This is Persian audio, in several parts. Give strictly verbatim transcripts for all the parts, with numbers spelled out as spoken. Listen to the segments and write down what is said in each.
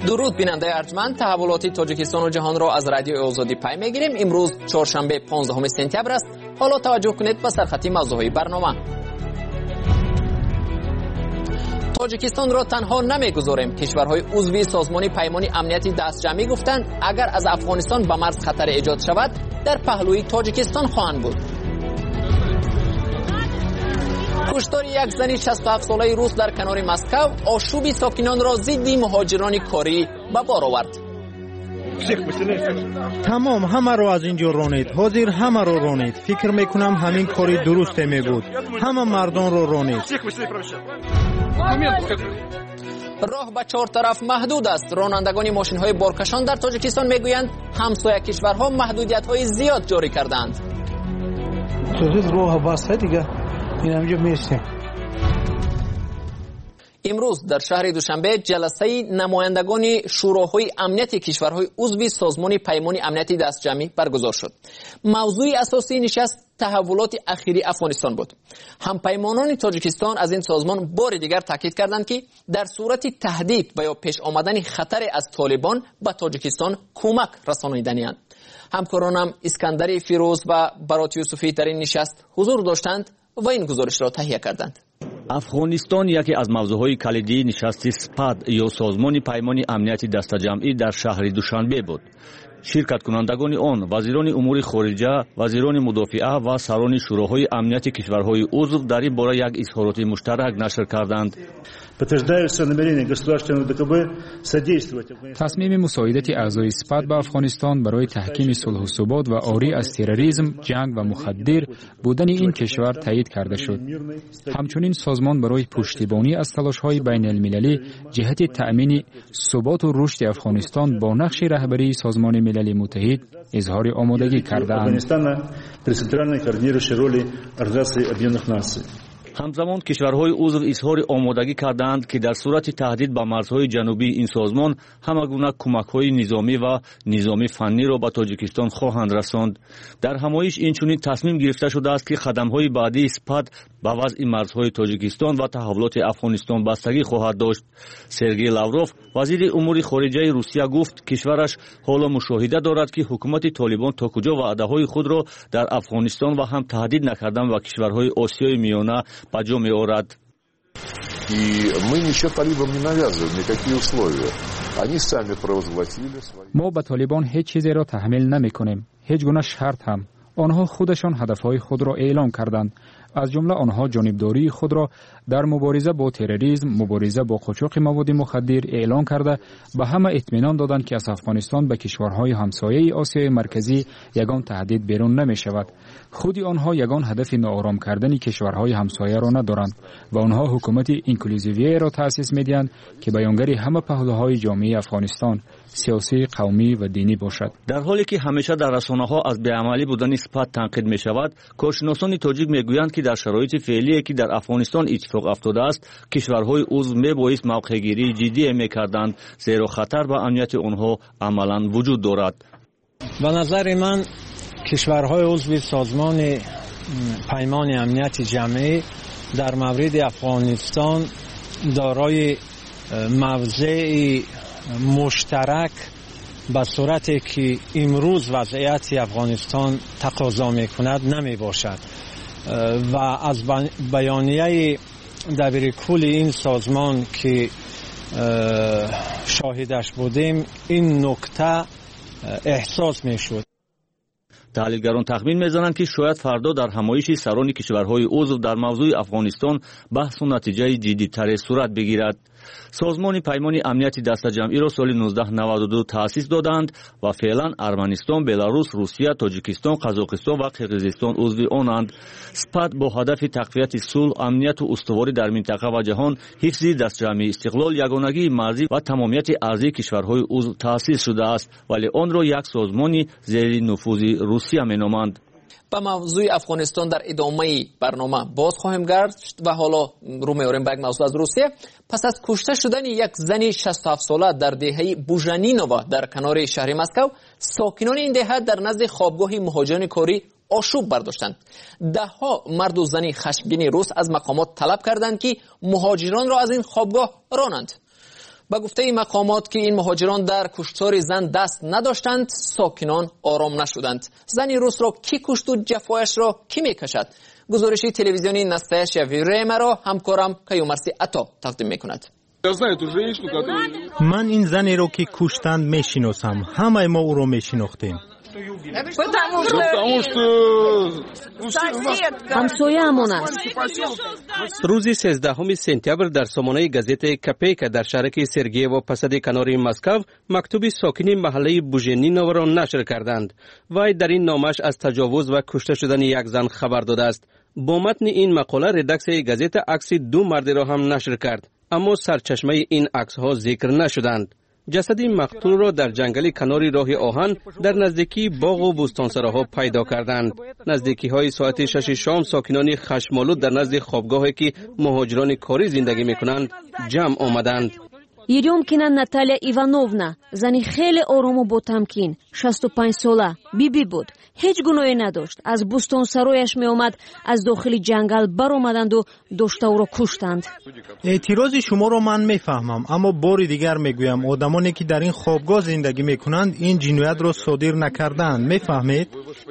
درود بیننده ارجمند، تحولات تاجیکستان و جهان را از رادیو آزادی پی میگیریم. امروز چهارشنبه پانزدهم سپتامبر است. حالا توجه کنید به سرخطی موضوعی برنامه. تاجیکستان را تنها نمیگذاریم. کشورهای عضو سازمان پیمان امنیتی دستجمعی گفتند اگر از افغانستان به مرز خطر ایجاد شود در پهلوی تاجیکستان خواهند بود. کشتار یک زن شصت و هفت ساله روس در کنار مسکو آشوب ساکنان را ضد مهاجران کاری به بار آورد. تمام همه رو از اینجا رانید، حاضر همه رو رانید. فکر میکنم همین کاری درسته می بود. همه مردان رو رانید. راه به چهار طرف محدود است. رانندگان ماشین های بارکشان در تاجیکستان میگویند همسایه کشورها محدودیت های زیاد جاری کردند. راه بسته دیگه. این همجا میشتیم. امروز در شهر دوشنبه جلسه نمایندگان شوراهای امنیتی کشورهای عضو سازمان پیمان امنیتی دستجمعی برگزار شد. موضوع اساسی نشست تحولات اخیری افغانستان بود. همپیمانان تاجیکستان از این سازمان بار دیگر تاکید کردند که در صورت تهدید و یا پیش آمدن خطر از طالبان به تاجیکستان کمک رسانیدنی‌اند. همکارانم اسکندر فیروز و برات یوسفی در این نشست حضور داشتند و این گزارش را تهیه کردند. افغانستان یکی از موضوعهای کلیدی نشست سپاد یا سازمان پیمان امنیتی دستجمعی در شهر دوشنبه بود. شرکت کنندگان آن وزیران امور خارجه، وزیران مدافعه و سران شوراهای امنیتی کشورهای عضو در این باره یک اظهارات مشترک نشر کردند. تصمیم مساعدت اعضای سپاد به افغانستان برای تحکیم صلح و ثبات و عاری از تروریسم، جنگ و مخدر بودن این کشور تایید کرده شد. همچنین سازمان برای پشتیبانی از تلاش‌های بین المللی جهت تأمین ثبات و رشد افغانستان با نقش رهبری سازمان ملل متحد اظهار آمادگی کرده‌اند. همزمان کشورهای عضو اظهار آمادگی کردند که در صورت تهدید به مرزهای جنوبی این سازمان همگونه کمک‌های نظامی و نظامی فنی را به تاجیکستان خواهند رساند. در همایش اینچنین تصمیم گرفته شده است که قدم‌های بعدی سپاد به وضع مرزهای تاجیکستان و تحولات افغانستان بستگی خواهد داشت. سرگئی لاوروف وزیر امور خارجه روسیه گفت کشورش حالا مشاهده دارد که حکومت طالبان تا کجا وعده‌های خود را در افغانستان و هم تهدید نکردن و کشورهای آسیای میانه به جا می‌آورد. ما به طالبان هیچ چیزی را تحمیل نمی‌کنیم، هیچ گونه شرط هم. آنها خودشان هدفهای خود را اعلام کردند. از جمله آنها جانبداری خود را در مبارزه با تروریسم، مبارزه با قاچاق مواد مخدر اعلام کرده به همه اطمینان دادند که از افغانستان به کشورهای همسایه آسیای مرکزی یگان تهدید بیرون نمی شود. خودی آنها یگان هدف ناآرام کردن کشورهای همسایه را ندارند و آنها حکومت اینکلوزیویه را تأسیس می‌دهند که بیانگر همه پهلوهای جامعه افغانستان سیاسی، قومی و دینی باشد. در حالی که همیشه در رسانه‌ها از بی‌عملی بودن سپاد تنقید می‌شود، کارشناسان تاجیک می‌گویند که در شرایط فعلی که در افغانستان اتفاق افتاده است، کشورهای عضو می‌بایست موقع‌گیری جدی می‌کردند، زیرا خطر به امنیت آنها عملاً وجود دارد. به نظر من کشورهای عضو سازمان پیمان امنیت جمعی در مورد افغانستان دارای موضع مشترک به صورتی که امروز وضعیت افغانستان تقاضا می‌کند نمی باشد و از بیانیه دبیرکل این سازمان که شاهدش بودیم این نکته احساس می‌شد. تحلیلگران تخمین می‌زنند که شاید فردا در همایش سران کشورهای عضو در موضوع افغانستان بحث و نتیجه جدی‌تر صورت بگیرد. سازمان پیمان امنیتی دستجمعی را سال نوزده نود و دو تأسیس دادند و فعلا ارمنستان، بلاروس، روسیه، تاجیکستان، قزاقستان و قرقیزستان عضو آنند. سپاد با هدف تقویت صلح، امنیت و استواری در منطقه و جهان، حفظ دستجمعی، استقلال، یگانگی مرزی و تمامیت ارضی کشورهای عضو تأسیس شده است، ولی آن را یک سازمان زیر نفوذ روسیه مینامند. به موضوع افغانستان در ادامه برنامه باز خواهیم گشت و حالا رو می‌آوریم به یک موضوع از روسیه. پس از کشته شدن یک زن شصت و هفت ساله در دهه بوژانینووا در کنار شهر مسکو، ساکنان این دهه در نزد خوابگاه مهاجران کاری آشوب برداشتند. ده ها مرد و زن خشمگین روس از مقامات طلب کردند که مهاجران را از این خوابگاه رانند. با گفته مقامات که این مهاجران در کشتار زن دست نداشتند، ساکنان آرام نشدند. زنی روس را کی کشت و جفایش را کی میکشد؟ گزارشی تلویزیونی نستایشیا ویرما را همکارم کیومرسی عطا تقدیم میکند. من این زنی را که کشتند میشناسم. همه ما او را میشناختیم. همسایه‌مان است. روز سیزدهم سپتامبر در سامانه گازت کپیکا در شهرک سرگییو پسد کنار مسکو مکتوب ساکنی محله بوژنینو را نشر کردند. وی در این نامش از تجاوز و کشته شدن یک زن خبر داده است. با متن این مقاله ردکسیون گازت عکس دو مرد را هم نشر کرد، اما سرچشمه این عکس ها ذکر نشدند. جسد مقتول را در جنگل کناری راه آهن در نزدیکی باغ و بوستانسراها پیدا کردند. نزدیکی های ساعت شش شام ساکنان خشمالود در نزد خوابگاهی که مهاجران کاری زندگی میکنند جمع آمدند. Еремкина Наталья Ивановна, зани хеле орому бо тамкин, шасту панҷ сола, биби буд. ҳеҷ гуноҳе надошт. Аз бӯстонсарояш меомад, аз дохили ҷангал баромаданду дошта ӯро куштанд. اعتراض شما را من میفهمم، اما بار دیگر میگویم آدمانی که در این خوابگاه زندگی میکنند این جنایت را صادر نکردند. میفهمید؟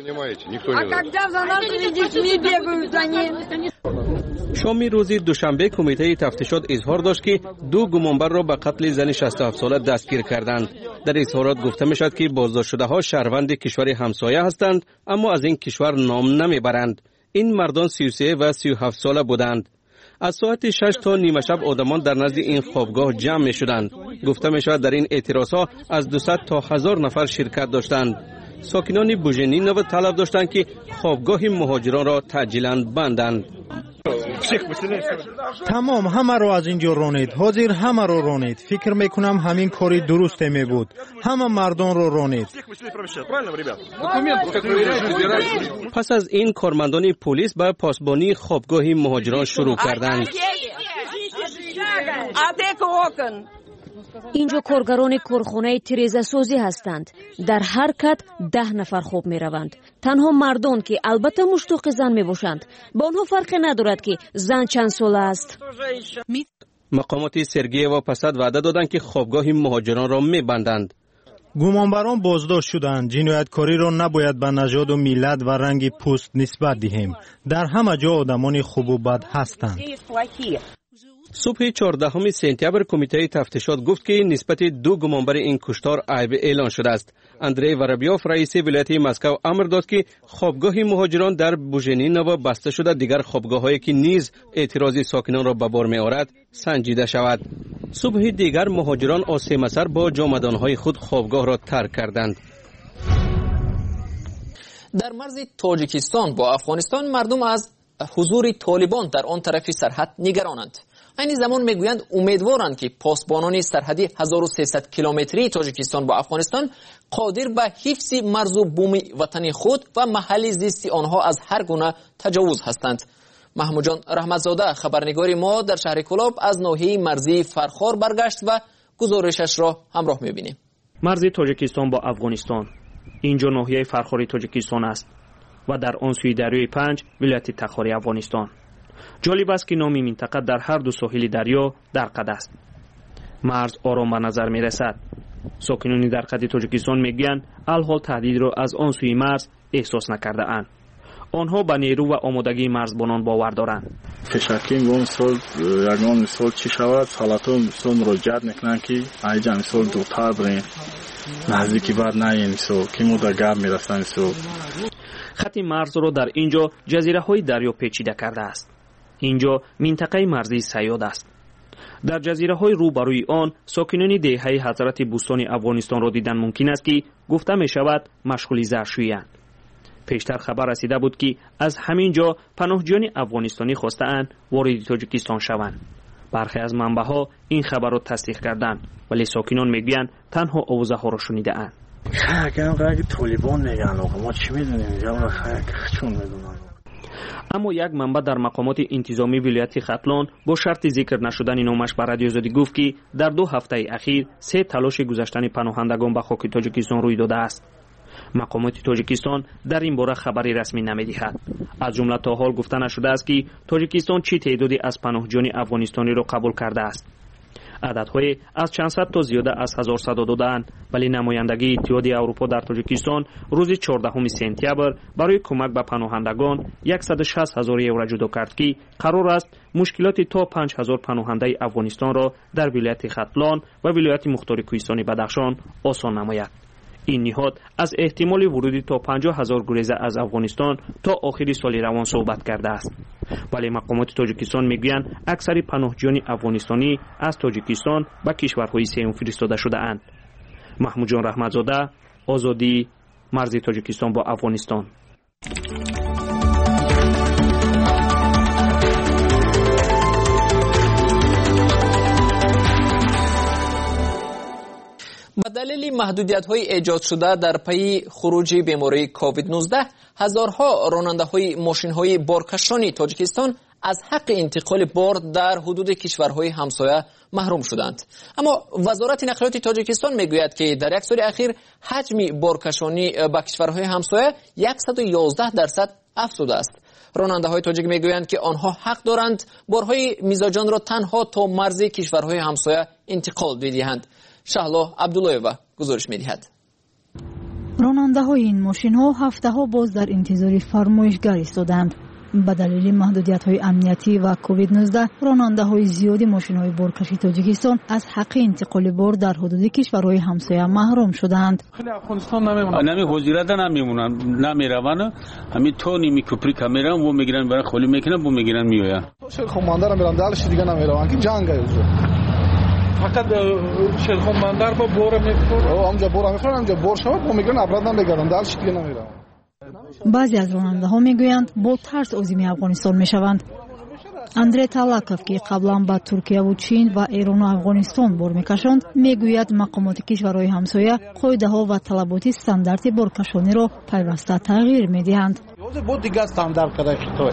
شامی روز دوشنبه کمیته تفتیشات اظهار داشت که دو گمانبر را به قتل زن شصت و هفت ساله دستگیر کردند. در اظهارات گفته می شد که بازداشت شده ها شهروند کشور همسایه هستند، اما از این کشور نام نمیبرند. این مردان سی و سه و سی و هفت ساله بودند. از ساعت شش تا نیمه شب آدمان در نزد این خوابگاه جمع می شدند. گفته می شود در این اعتراض ها از دویست تا هزار نفر شرکت داشتند. ساکنان بوژنینو طلب داشتند که خوابگاه مهاجران را تعجیلاً بندند. تمام همه رو از اینجا رانید. حاضر همه رو رانید. فکر میکنم همین کاری درسته می بود. همه مردان رو رانید. پس از این کارمندان پلیس به پاسبانی خوابگاه مهاجران شروع کردند. اینجا کارگران کارخانه تیره‌سازی هستند. در هر کت ده نفر خوب می روند. تنها مردان که البته مشتاق زن می باشند. با آنها فرق ندارد که زن چند ساله است. مقامات سرگییو پسد وعده دادند که خوابگاه مهاجران را می بندند. گمانبران بازداشت شدند. جنایتکاری را نباید به نژاد و ملت و رنگ پوست نسبت دهیم. در همه جا آدمان خوب و بد هستند. صبح چهاردهم سپتامبر کمیته تفتیشات گفت که نسبت دو گمانبر این کشتار عیب اعلان شده است. اندری ورابیوف رئیس ولایت مسکو امر داد که خوابگاه مهاجران در بوژنینو بسته شده دیگر خوابگاه‌هایی که نیز اعتراض ساکنان را به بار می‌آورد سنجیده شود. صبح دیگر مهاجران آسیب مسر با جامدان‌های خود خوابگاه را ترک کردند. در مرز تاجیکستان با افغانستان مردم از حضور طالبان در آن طرف سرحد نگرانند. این زمان میگویند امیدوارند که پاسبانان سرحدی هزار و سیصد کیلومتری تاجیکستان با افغانستان قادر به حفظ مرز و بوم وطن خود و محل زیست آنها از هر گونه تجاوز هستند. محمود جان رحمتزاده خبرنگار ما در شهر کلاب از ناحیه مرزی فرخار برگشت و گزارشش را همراه میبینیم. مرز تاجیکستان با افغانستان اینجا ناحیه فرخاری تاجیکستان است و در آن سوی دریای پنج ولایت تخاری افغانستان. جالب است که نام منطقه در هر دو ساحل دریا در قد است. مرز آرام به نظر می رسد. ساکنان در قد تاجیکستان میگویند الحال تهدید را از آن سوی مرز احساس نکرده اند. آنها به نیرو و آمادگی مرزبانان باور دارند. فشکی اون سال یگان سال چی شود حالاتو مثلا مراجعت میکنن که اینجا مثلا دوتر بریم نزدیکی بعد نه مثلا که مو گرم میرسن مثلا. خط مرز را در اینجا جزیره های دریا پیچیده کرده است. اینجا منطقه مرزی سیاد است. در جزیره های روبروی آن ساکنان دهه حضرت بوستان افغانستان را دیدن ممکن است که گفته می شود مشغول زرشویی اند. پیشتر خبر رسیده بود که از همین جا پناهجویان افغانستانی خواسته اند وارد تاجیکستان شوند. برخی از منبع ها این خبر را تصدیق کردند، ولی ساکنان میگویند تنها آوازه ها را شنیده اند. خیلی رنگ طالبان میگن آقا ما چی میدونیم؟ یا خیلی چون میدونن. اما یک منبع در مقامات انتظامی ولایت ختلان با شرط ذکر نشدن نامش به رادیو آزادی گفت که در دو هفته اخیر سه تلاش گذشتن پناهندگان به خاک تاجیکستان روی داده است. مقامات تاجیکستان در این باره خبری رسمی نمی‌دهد. از جمله تا حال گفته نشده است که تاجیکستان چه تعدادی از پناهجویان افغانستانی را قبول کرده است. عددهای از چند صد تا زیاده از هزار صد دادند، ولی نمایندگی اتحادیه اروپا در تاجیکستان روز چهاردهم سپتامبر برای کمک به پناهندگان صد و شصت هزار یورو جدا کرد که قرار است مشکلات تا پنج هزار پناهنده افغانستان را در ولایت ختلان و ولایت مختار کوهستانی بدخشان آسان نماید. این نهاد از احتمال ورود تا پنجاه هزار گریزه از افغانستان تا آخر سال روان صحبت کرده است. ولی مقامات تاجیکستان میگویند اکثر پناهجویان افغانستانی از تاجیکستان به کشورهای سوم فرستاده شده اند. محمود جان رحمتزاده، آزادی، مرز تاجیکستان با افغانستان. به دلیل محدودیت‌های ایجاد شده در پی خروج بیماری کووید نوزده، هزارها راننده‌های ماشین‌های بارکشانی تاجیکستان از حق انتقال بار در حدود کشورهای همسایه محروم شدند. اما وزارت نقلیات تاجیکستان میگوید که در یک سال اخیر حجم بارکشانی به کشورهای همسایه صد و یازده درصد افزوده است. راننده‌های تاجیک میگویند که آنها حق دارند بارهای میزاجان را تنها تا مرز کشورهای همسایه انتقال بدهند. شهلا عبداللهیوه گزارش می‌دهد. راننده‌های این ماشین‌ها هفته‌ها باز در انتظار فرمایشگر ایستادند. به دلیل محدودیت‌های امنیتی و کووید نوزده، راننده‌های زیادی ماشین‌های بارکشی تاجیکستان از حق انتقال بار در حدود کشورهای همسایه محروم شدند. خیلی افغانستان نمیمونن. نمی حضورت نمیمونن، نمیرون. همین تو نیمی کپری کامیرا و میگیرن برای خالی میکنن و میگیرن میآیند. خماندار میرن دالش دیگه نمیرون که جنگ است. فقط شیرخان بندر با بور میخورن. او اونجا بور میخورن، اونجا بور شود و میگن ابراد نمیگردن، دالش دیگه نمیرون. بعضی از راننده‌ها میگویند با ترس عازم افغانستان میشوند. اندری تالاکوف که قبلا با ترکیه و چین و ایران و افغانستان بار میکشاند، میگوید مقامات کشورهای همسایه قاعده‌ها و طلبات استاندارد بارکشانی را پیوسته تغییر میدهند. بود دیگه استاندارد کرده شده.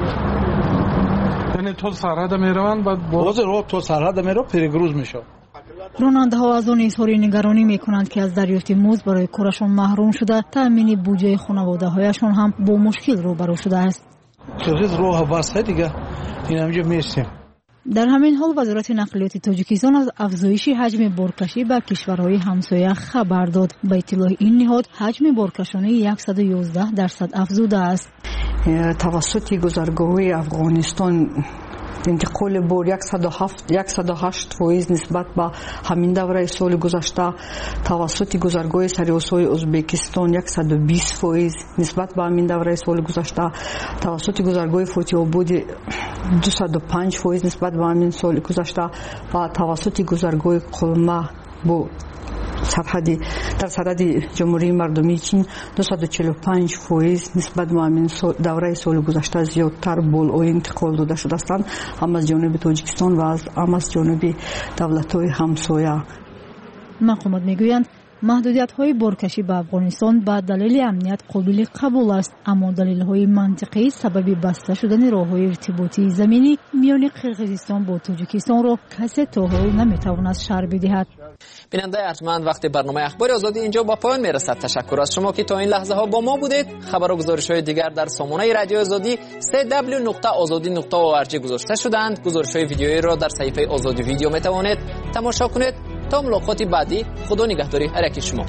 یعنی تو سرحد میروند بعد باز رو تو سرحد میرو پیگروز میشه. راننده‌ها از آن اظهار نگرانی میکنند که از دریافت مزد برای کارشان محروم شده، تامین بودجه خانواده‌هایشان هم با مشکل روبرو شده است. چیز راه واسه دیگه این همینجا میستیم. در همین حال وزارت نقلیات تاجیکستان از افزایش حجم بارکشی به کشورهای همسایه خبر داد. به اطلاع این نهاد حجم بارکشانی صد و یازده درصد افزوده است. توسط گذرگاه‌های افغانستان انتقال بار صد و هشت فیصد نسبت به همین دوره سال گذشته، توسط گذرگاه سریاسای ازبکستان صد و بیست فیصد نسبت به همین دوره سال گذشته، توسط گذرگاه فوتی آباد دویست و پنج فیصد نسبت به همین سال گذشته و توسط گذرگاه قلمه با سرحدی در سرحد جمهوری مردمی چین دویست و چهل و پنج فیصد نسبت به همین دوره سال گذشته زیادتر بالا انتقال داده شده است، هم از جانب تاجیکستان و هم از جانب دولت‌های همسایه. مقامات میگویند محدودیت‌های بارکشی به افغانستان به دلیل امنیت قابل قبول است، اما دلیل‌های منطقی سبب بسته شدن راه‌های ارتباطی زمینی میان قرقیزستان با تاجیکستان را کسی تا حال نمی‌تواند شرح بدهد. بیننده ارجمند، وقت برنامه اخبار آزادی اینجا با پایان میرسد. تشکر از شما که تا این لحظه ها با ما بودید. خبر و گزارش‌های دیگر در سامانه رادیو آزادی سه دبلیو نقطه آزادی نقطه او آر جی گذاشته شدند. گزارش‌های ویدیویی را در صفحه آزادی ویدیو میتوانید تماشا کنید. تا ملاقات بعدی، خدا نگهداری هر یک شما.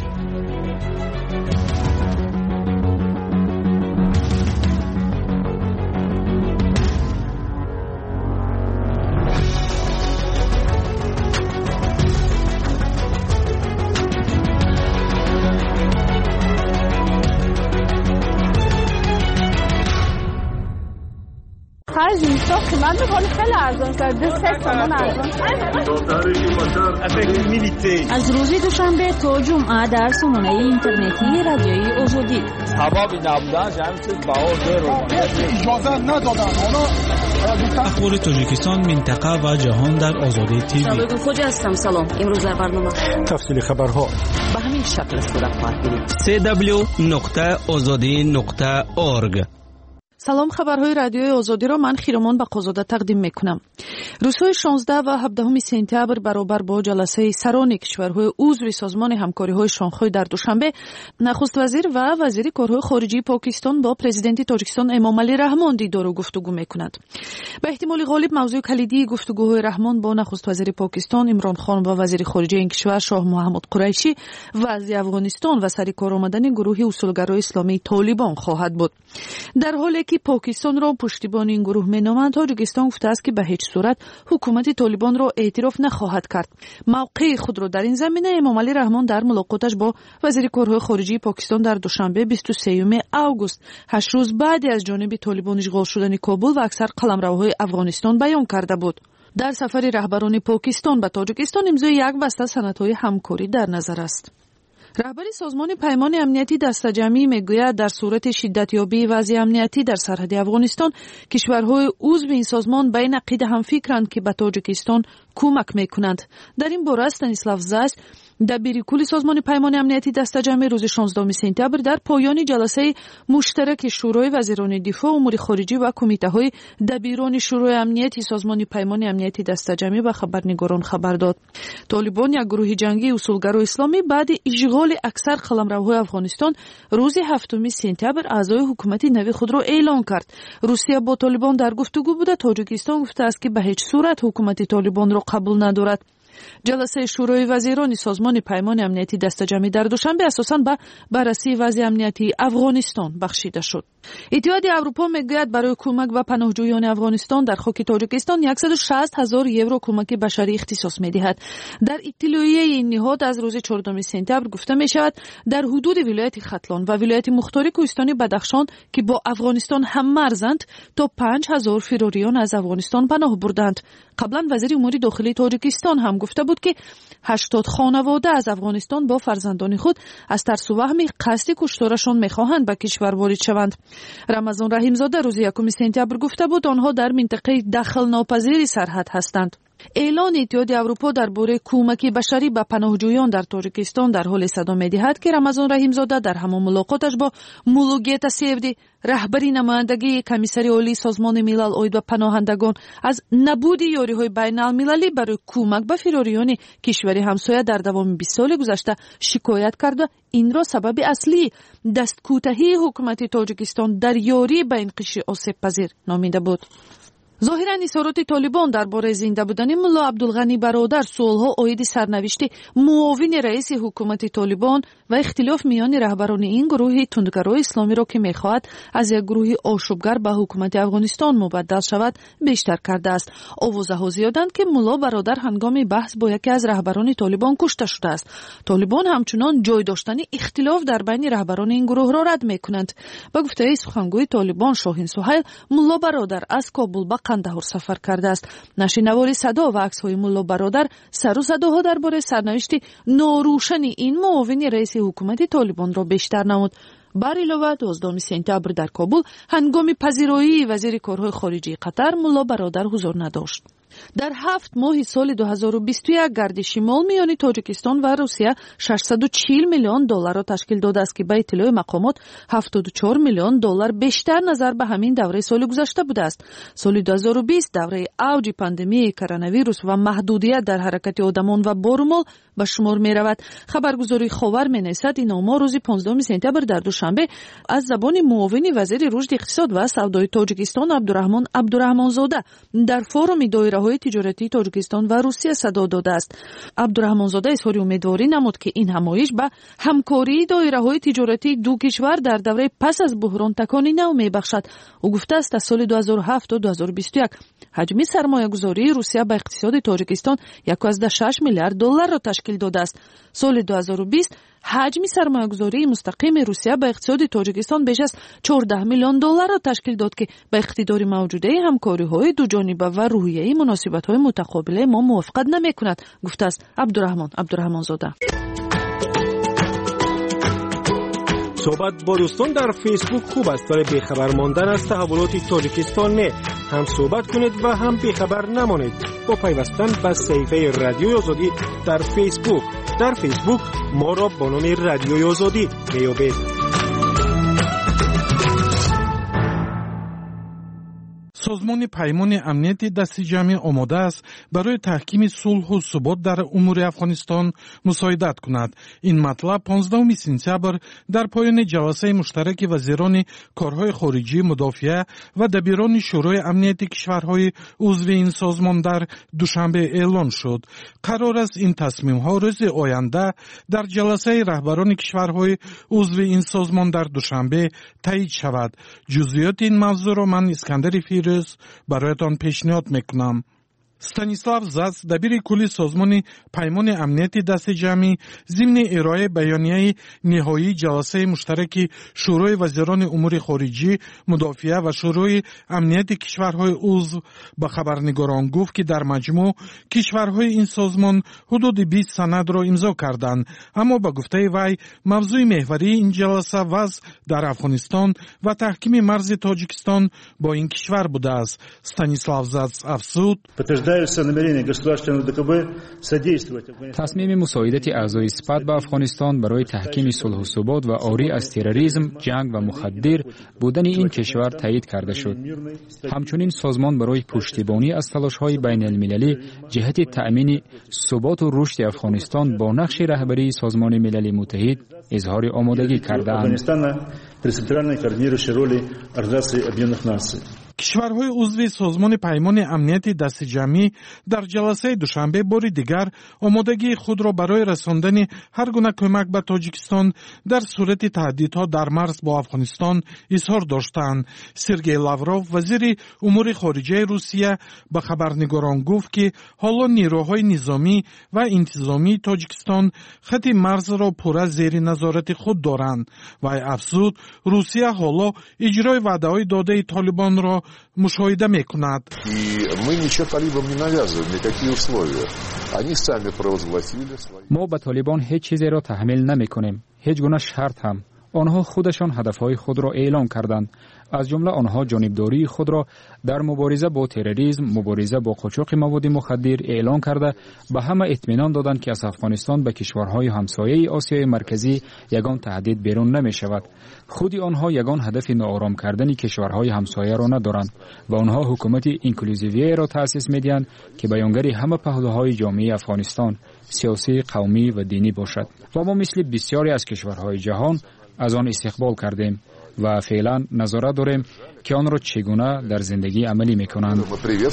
هر جنسا قیمت بخوری خیلی ارزان کرده، سه تومن ارزان از روز دوشنبه تا جمعه در سامانه اینترنتی رادیوی آزادی. سببی نبودن همین چیز بها زیرو اجازه ندادن. اخبار تاجیکستان، منطقه و جهان در آزادی تیوی. سلام خوجا هستم. سلام. امروز در برنامه تفصیل خبرها به همین شکل صورت خواهد گرفت. سه دبلیو نقطه آزادی نقطه اورگ سلام، خبرهای رادیوی آزادی را من خیرمان بقازاده تقدیم میکنم. روزهای شانزده و هفدهم سپتامبر برابر با جلسه سران کشورهای عضو سازمان همکاری‌های شانگهای در دوشنبه، نخست وزیر و وزیر کارهای خارجی پاکستان با پرزیدنت تاجیکستان امامعلی رحمان دیدار و گفتگو میکنند. به احتمال غالب موضوع کلیدی گفتگوهای رحمان با نخست وزیر پاکستان عمران خان و وزیر خارجه این کشور شاه محمد قریشی وضع افغانستان و سر کار آمدن گروه اصولگرای اسلامی طالبان خواهد بود. در حالی که پاکستان را پشتیبان این گروه مینامند، تاجیکستان گفته است که به هیچ صورت حکومت طالبان را اعتراف نخواهد کرد. موقع خود را در این زمینه امامعلی رحمان در ملاقاتش با وزیر کارهای خارجی پاکستان در دوشنبه بیست و سوم اوگوست، هشت روز بعد از جانب طالبان اشغال شدن کابل و اکثر قلمروهای افغانستان بیان کرده بود. در سفر رهبران پاکستان به تاجیکستان امضای یک بسته سندهای همکاری در نظر است. رهبر سازمان پیمان امنیتی دسته‌جمعی میگوید در صورت شدتیابی وضع امنیتی در سرحد افغانستان، کشورهای عضو این سازمان بین عقیده هم فکرند که به تاجیکستان کمک میکنند. در این باره استانیسلاو زاس، دبیر کل سازمان پیمان امنیتی دسته‌جمعی، روز شانزدهم سپتامبر در پایان جلسه مشترک شورای وزیران دفاع، امور خارجه و کمیته‌های دبیران شورای امنیتی سازمان پیمان امنیتی دسته‌جمعی به خبرنگاران خبر داد. طالبان، یک گروه جنگی اصولگرا اسلامی، بعد اشغال اکثر قلمروهای افغانستان روز هفتم سپتامبر اعضای حکومت نوی خود را اعلام کرد. روسیه با طالبان در گفتگو بوده. تاجیکستان گفته است که به هیچ صورت حکومت طالبان را قبول ندارد. جلسه شورای وزیران سازمان پیمان امنیتی دسته‌جمعی در دوشنبه اساساً به بررسی وضع امنیتی افغانستان بخشیده شد. اتحادیه اروپا میگوید برای کمک به پناهجویان افغانستان در خاک تاجیکستان صد و شصت هزار یورو کمک بشری اختصاص می‌دهد. در اطلاعیه این نهاد از روز چهاردهم سپتامبر گفته می‌شود در حدود ولایت ختلان و ولایت مختار کوهستانی بدخشان که با افغانستان هم مرزند، تا پنج هزار فراریان از افغانستان پناه بردند. قبلا وزیر امور داخلی تاجیکستان هم گفته بود که هشتاد خانواده از افغانستان با فرزندان خود از ترس و وهم قصد کشتارشان می‌خواهند به کشور وارد شوند. رمضان رحیمزاده روز یکم سپتامبر گفته بود آنها در منطقه دخل ناپذیر سرحد هستند. اعلان اتحادیه اروپا درباره کمک بشری به پناهجویان در تاجیکستان در حال صدا می‌دهد که رمضان رحیمزاده در همان ملاقاتش با مولوگیتا سیفدی، رهبری نمایندگی کمیسری عالی سازمان ملل اوید به پناهندگان، از نبود یاری‌های بین‌المللی برای کمک به فراریان کشور همسایه در دوام بیست سال گذشته شکایت کرد و این را سبب اصلی دستکوتهی حکومت تاجیکستان در یاری به این قشر آسیب پذیر نامیده بود. ظاهراً اظهارات طالبان درباره زنده بودن ملا عبدالغنی برادر سوالها عاید سرنوشت معاون رئیس حکومت طالبان و اختلاف میان رهبران این گروه تندگرای اسلامی را که میخواهد از یک گروه آشوبگر به حکومت افغانستان مبدل شود بیشتر کرده است. آوازه‌ها زیادند که ملا برادر هنگام بحث با یکی از رهبران طالبان کشته شده است. طالبان همچنان جای داشتن اختلاف در بین رهبران این گروه را رد میکنند. به گفته سخنگوی طالبان شاهین سهیل، ملا برادر از کابل به قندهار سفر کرده است. نشنواری صدا و عکس‌های ملا برادر سر و صداها درباره سرنوشت ناروشن این معاون رئیس حکومت طالبان را بیشتر نمود. بر علاوه دوازدهم سپتامبر در کابل هنگام پذیرایی وزیر کارهای خارجی قطر ملا برادر حضور نداشت. در هفت ماه سال دو هزار و بیست و یک گرد شمال میان تاجیکستان و روسیه ششصد و چهل میلیون دلار را تشکیل داده است که به اطلاع مقامات هفتاد و چهار میلیون دلار بیشتر نظر به همین دوره سال گذشته بوده است. سال دو هزار و بیست دوره اوج پاندمی کرونا ویروس و محدودیت در حرکت آدمان و بارمال به شمار می رود. خبرگزاری خاور می نویسد این آمار روز پانزدهم سپتامبر در دوشنبه از زبان معاون وزیر رشد اقتصاد و سودای تاجیکستان عبدالرحمان عبدالرحمانزاده در فورم دایره‌های تجارتی تاجیکستان و روسیه صدا داده است. عبدالرحمانزاده اظهار امیدواری نمود که این همایش به همکاری دایره‌های تجارتی دو کشور در دوره پس از بحران تکانی نو می‌بخشد. او گفته است از سال دو هزار و هفت تا دو هزار و بیست و یک حجم سرمایه‌گذاری روسیه به اقتصاد تاجیکستان یک و شش میلیارد دلار را تشکیل داده است. سال دو هزار و بیست حجم سرمایه‌گذاری مستقیم روسیه به اقتصاد تاجیکستان بیش از چهارده میلیون دلار را تشکیل داد که به اقتدار موجوده همکاری‌های دو جانبه و روحیه مناسبت‌های متقابل ما موافقت نمی‌کند، گفته است عبدالرحمان عبدالرحمانزاده. صحبت با دوستان در فیسبوک خوب است، ولی بیخبر ماندن از تحولات تاجیکستان نه. هم صحبت کنید و هم بیخبر نمانید با پیوستن به صفحه رادیوی آزادی در فیسبوک. در فیسبوک ما را با نام رادیوی آزادی میابید. سازمان پیمان امنیتی دست جمعی آماده است برای تحکیم صلح و ثبات در امور افغانستان مساعدت کند. این مطلب پانزدهم سپتامبر در پایان جلسه مشترک وزیران کارهای خارجی، مدافعه و دبیران شورای امنیتی کشورهای عضو این سازمان در دوشنبه اعلان شد. قرار است این تصمیم ها روز آینده در جلسه رهبران کشورهای عضو این سازمان در دوشنبه تایید شود. جزئیات این موضوع را من اسکندر فیروز برایتان پیشنهاد میکنم. ستانیسلاو زاس دبیر کلی سازمان پیمان امنیتی دست جمعی ضمن ارائه بیانیه نهایی جلسه مشترک شورای وزیران امور خارجی، مدافعه و شورای امنیتی کشورهای عضو به خبرنگاران گفت که در مجموع کشورهای این سازمان حدود بیست سند را امضا کردند، اما به گفته وی موضوع محوری این جلسه وضع در افغانستان و تحکیم مرز تاجیکستان با این کشور بوده است. ستانیسلاو زاس افزود: تصمیم مساعدت اعضای سپاه به افغانستان برای تحکیم صلح و ثبات و عاری از تروریسم، جنگ و مخدر بودن این کشور تایید کرده شد. همچنین سازمان برای پشتیبانی از تلاش‌های بین المللی جهت تأمین ثبات و رشد افغانستان با نقش رهبری سازمان ملل متحد اظهار آمادگی کرده‌اند. کشورهای عضو سازمان پیمان امنیتی دست جمعی در جلسه دوشنبه بار دیگر آمادگی خود را برای رساندن هر گونه کمک به تاجیکستان در صورت تهدیدها در مرز با افغانستان اظهار داشتند. سرگئی لاوروف وزیر امور خارجه روسیه به خبرنگاران گفت که حالا نیروهای نظامی و انتظامی تاجیکستان خط مرز را پوره زیر نظارت خود دارند و افزود روسیه حالا اجرای وعده‌های داده طالبان را مشاهده میکند. ما به طالبان هیچ چیزی را تحمیل نمیکنیم، هیچ گونه شرط هم. آنها خودشان هدفهای خود را اعلام کردند. از جمله آنها جانبداری خود را در مبارزه با تروریسم، مبارزه با قاچاق مواد مخدر اعلان کرده به همه اطمینان دادند که از افغانستان به کشورهای همسایه آسیای مرکزی یگان تهدید بیرون نمی شود. خودی آنها یگان هدف ناآرام کردن کشورهای همسایه را ندارند و آنها حکومت اینکلوزیویه را تأسیس می‌دهند که بیانگر همه پهلوهای جامعه افغانستان، سیاسی، قومی و دینی باشد. و ما مثل بسیاری از کشورهای جهان از آن استقبال کردیم و فعلا نظارت داریم که آن را چگونه در زندگی عملی میکنند.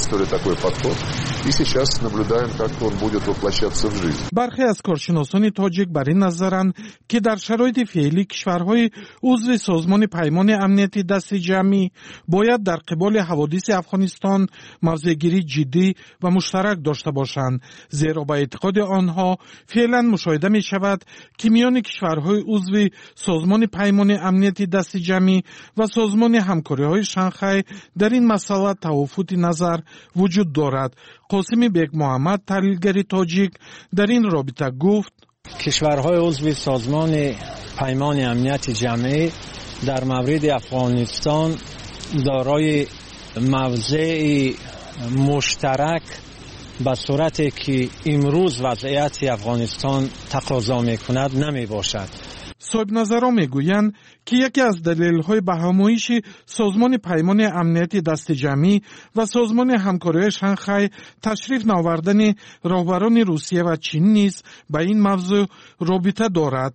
برخی از کارشناسان تاجیک بر این نظرند که در شرایط فعلی کشورهای عضو سازمان پیمان امنیتی دست جمعی باید در قبال حوادث افغانستان موضع‌گیری جدی و مشترک داشته باشند، زیرا به اعتقاد آنها فعلا مشاهده می شود که میان کشورهای عضو سازمان پیمان امنیتی دست جمعی و سازمان همکاری‌های شانگهای در این مسئله توافق نظر وجود دارد. قاسم بیگ محمد تحلیلگر تاجیک در این رابطه گفت: کشورهای عضو سازمان پیمان امنیت جمعی در مورد افغانستان دارای موضع مشترک به صورتی که امروز وضعیت افغانستان تقاضا می‌کند نمی باشد. صاحب نظران میگویند که یکی از دلایل به همایش سازمان پیمان امنیتی دست جمعی و سازمان همکاری شانگهای تشریف نآوردن رهبران روسیه و چین نیز به این موضوع رابطه دارد.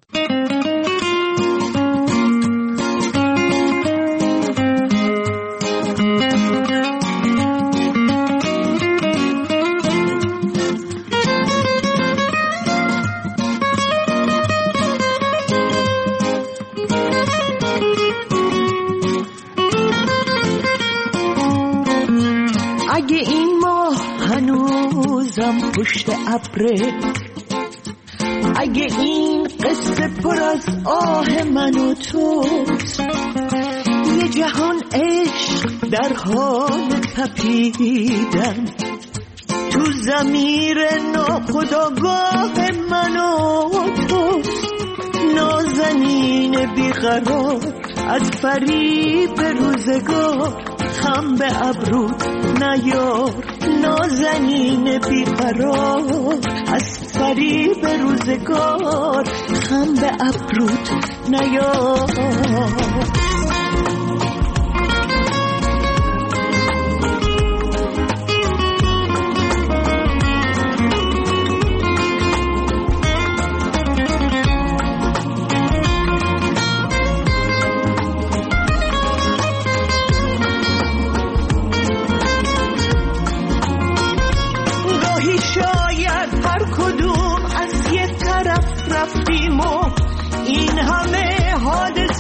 اگه این ماه هنوزم پشت ابره، اگه این قصه پر از آه من و توست، یه جهان عشق در حال تپیدن تو ضمیر ناخودآگاه من و توست. نازنین بیقرار از فریب روزگار، خم به ابروت نیار. نازنین بیقرار از فریب روزگار، خم به ابروت نیار.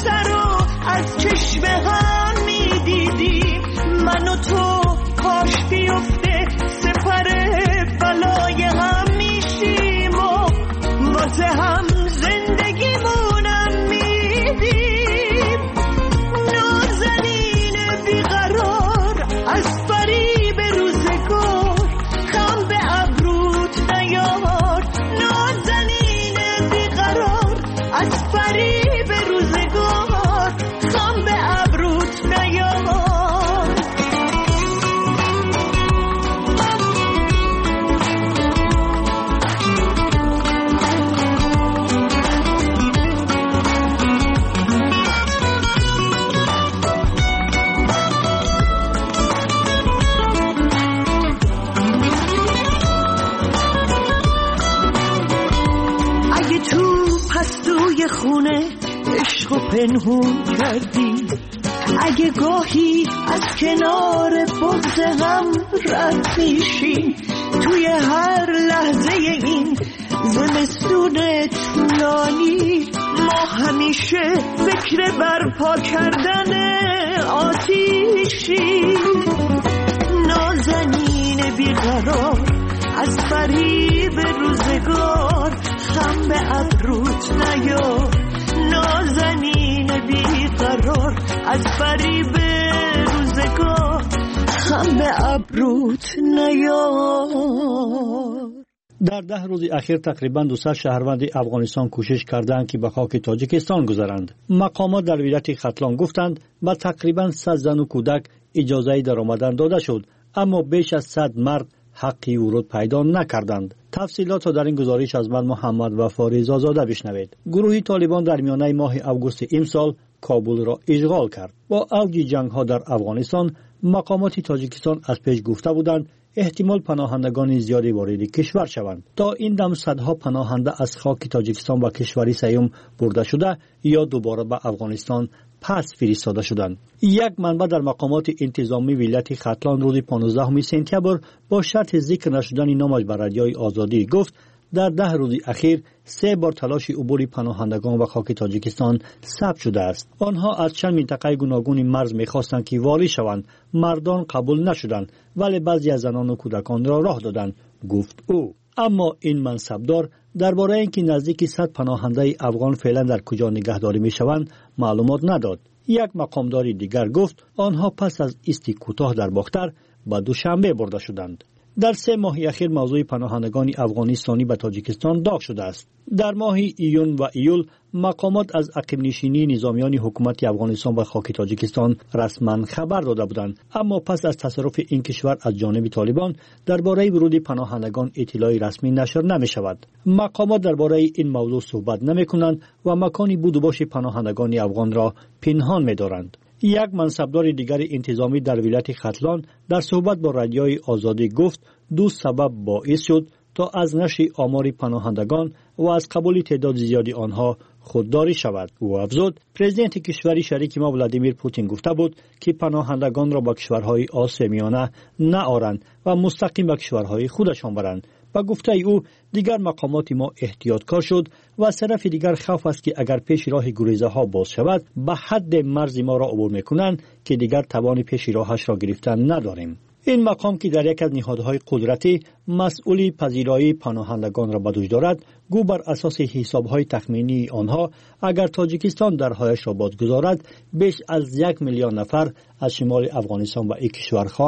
سر رو از چشم هم میدیدیم من و تو کاش بیفته سپر بلای هم میشیم و واسه هم زندگیمونم میدیم نازنین بیقرار از فریب روزگار خم به ابروت نیار نازنین بیقرار از فریب روزگار خم به ابروت نیار خونه عشق و پنهون کردی اگه گاهی از کنار بغض هم رد میشیم توی هر لحظه این زمستون طولانی ما همیشه فکر برپا کردن آتیشی نازنین بیقرار از فریب روزگار خم به ابروت نیار نازنین بیقرار از فریب روزگار خم به ابروت نیار. در ده روز اخیر تقریباً دویست شهروند افغانستان کوشش کردند که به خاک تاجیکستان گذرند. مقامات در ولایت ختلان گفتند به تقریباً صد زن و کودک اجازه درآمدن داده شد، اما بیش از صد مرد حقی ورود پیدا نکردند. تفصیلات را در این گزارش از من محمد وفا رضازاده بشنوید. گروه طالبان در میانه ماه اوگوست امسال کابل را اشغال کرد. با اوج جنگ ها در افغانستان مقامات تاجیکستان از پیش گفته بودند احتمال پناهندگان زیادی وارد کشور شوند. تا این دم صدها پناهنده از خاک تاجیکستان به کشوری سیوم برده شده یا دوباره به افغانستان پس فرستاده شدند. یک منبع در مقامات انتظامی ولایت ختلان روز پانزدهم سپتامبر با شرط ذکر نشدن نامش بر رادیوی آزادی گفت در ده روز اخیر سه بار تلاش عبور پناهندگان به خاک تاجیکستان ثبت شده است. آنها از چند منطقه گوناگون مرز می‌خواستند که وارد شوند. مردان قبول نشدند ولی بعضی از زنان و کودکان را راه دادند، گفت او. اما این منصبدار درباره اینکه نزدیک صد پناهنده افغان فعلا در کجا نگهداری می‌شوند معلومات نداد. یک مقامدار دیگر گفت آنها پس از ایستی کوتاه در باختر به دوشنبه برده شدند. در سه ماه اخیر موضوع پناهندگان افغانستانی به تاجیکستان داغ شده است. در ماه ایون و ایول مقامات از عقب نشینی نظامیان حکومت افغانستان به خاک تاجیکستان رسما خبر داده بودند، اما پس از تصرف این کشور از جانب طالبان درباره ورود پناهندگان اطلاعی رسمی نشر نمی شود. مقامات درباره این موضوع صحبت نمی کنند و مکانی بود و باش پناهندگان افغان را پنهان می دارند. یک منصبدار دیگر انتظامی در ولایت ختلان در صحبت با رادیوی آزادی گفت دو سبب باعث شد تا از نشر آمار پناهندگان و از قبول تعداد زیادی آنها خودداری شود. او افزود پرزیدنت کشور شریک ما ولادیمیر پوتین گفته بود که پناهندگان را به کشورهای آسیا میانه نآورند و مستقیم به کشورهای خودشان برند. با گفته او دیگر مقامات ما احتیاطکار شد و از طرف دیگر خوف است که اگر پیش راه گریزه ها باز شود به حد مرز ما را عبور میکنند که دیگر توان پیش راهش را گرفتن نداریم. این مقام که در یک از نهادهای قدرتی مسئولی پذیرایی پناهندگان را به دوش دارد، گو بر اساس حسابهای تخمینی آنها اگر تاجیکستان درهایش را بازگذارد بیش از یک میلیون نفر از شمال افغانستان به این کشور